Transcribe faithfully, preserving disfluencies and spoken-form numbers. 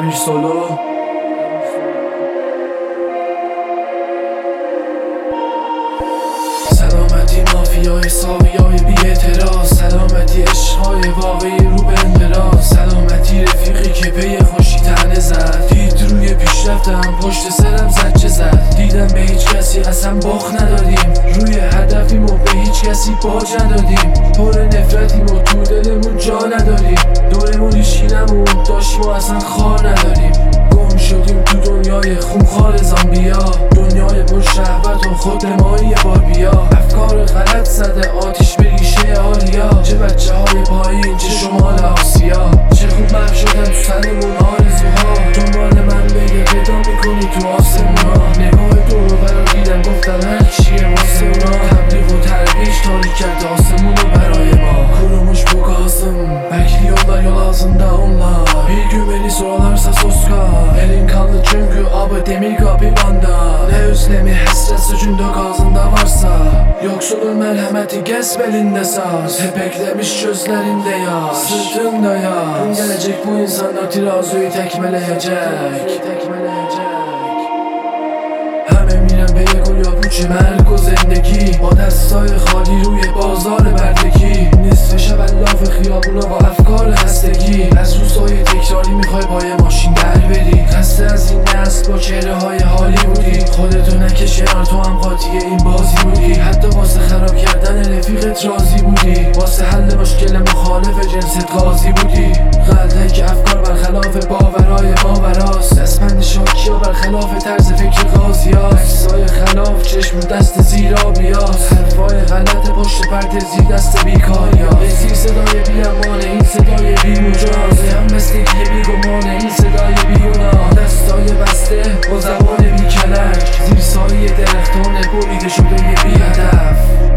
امیر سولو. سلامتی مافیای ساقیای بی اعتراض، سلامتی عشقای واقعی رو به انقراض، سلامتی رفیقی که پی خوشی تنه زد، دید روی پیشرفتم پشت سرم زجه زد، دیدم به هیچ کسی قسم باخت ندادیم، روی هدفیم و به هیچ کسی باج ندادیم، پر نفرتیم و تو دلمون جا نداریم، دورمون هیچکی نمون داشتیم و اصلا خار نداریم، گم شدیم تو دنیای خونخوار زامبیا، دنیای پر شهوت و خودنمایی باربیا، افکار غلط زده آتیش به ریشه آریا، چه بچه های پایین چه شمال آسیا، چه خوب محو شدن تو سرمون آرزوها، دنبال من بگه پیدا میکنی تو آسمونا، نگاه دور و برا دیدن گفتن هر چیه واسه اونا، تبلیغ و ترویج تاریک کرده آسمونو برای ما, kurumuş bu gazım, bekliyorlar yol ağzında onlar, bir gün beni sorarlarsa sus kal, elin kanlı çünkü abi demir kapı banda, ne özlemi hasret suçunda ağzında varsa, yoksulun merhameti kes belinde saz, hep eklemiş gözlerinde yaz, sırtında yaz, gün gelecek bu insanlar tirazuyu tekmeleyecek, همه میرن به یه گل یا پوچه مرگ و زندگی، با دستای خالی روی بازار بردگی، نصف شب الاف خیابونا با افکار خستگی، از روزهای تکراری میخوای با یه ماشین در بری، خسته از این نسل با چهره های حالی بودی، خودتو نکش کنار تو هم قاطی این بازی بودی، حتی واسه خراب کردن رفیقت راضی بودی، واسه حل مشکل مخالف جنست قاضی بودی، غلطه که افکار برخلاف باورای ماوراست، دستبند شاکی ها برخلاف طرز فکر قاضی ها، عکسای خلاف چشم دست زیرا بیاست، حرفای غلط پشت پرده زیر دست بیکاری ها، بزیر صدای بی امانه این صدای بی مجاز، هم مثلگی بی گمانه این صدای بی اونا، دستای بسته با زبان بی کلک، زیر سایه درختان بریده شده بی هدف.